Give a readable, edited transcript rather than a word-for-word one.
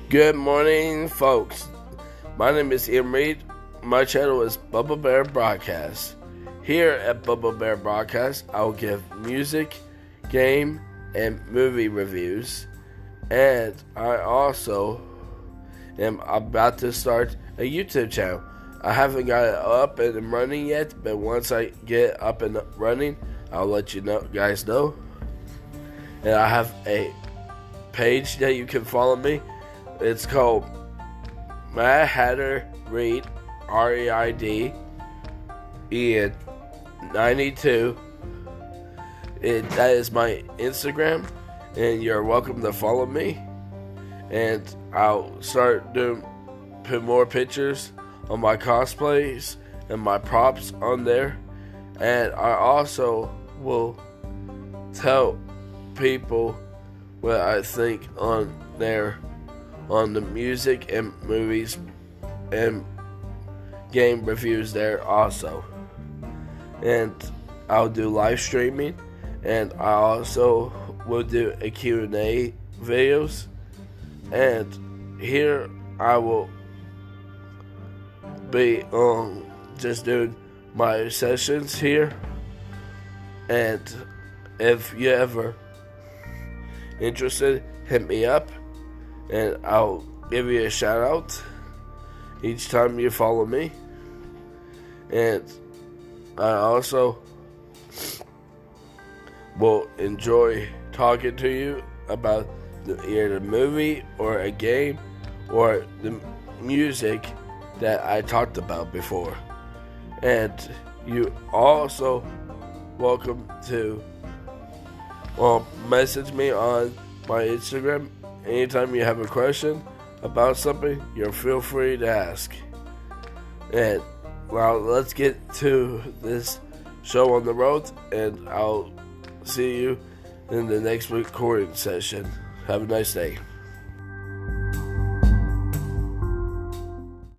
Good morning, folks. My name is Ian Reed. My channel is Bubba Bear Broadcast. Here at Bubba Bear Broadcast, I will give music, game, and movie reviews. And I also am about to start a YouTube channel. I haven't got it up and running yet, but once I get up and running, I'll let you guys know. And I have a page that you can follow me. It's called Mad Hatter Reed, REID, Ian 92. That is my Instagram, and you're welcome to follow me. And I'll start put more pictures on my cosplays and my props on there. And I also will tell people what I think on there, on the music and movies and game reviews there also. And I'll do live streaming, and I also will do a Q&A videos. And here I will be just doing my sessions here. And if you ever interested, hit me up and I'll give you a shout out each time you follow me. And I also will enjoy talking to you about either the movie or a game or the music that I talked about before. And you also welcome to message me on my Instagram anytime you have a question about something. You feel free to ask. And well, let's get to this show on the road, and I'll see you in the next recording session. Have a nice day.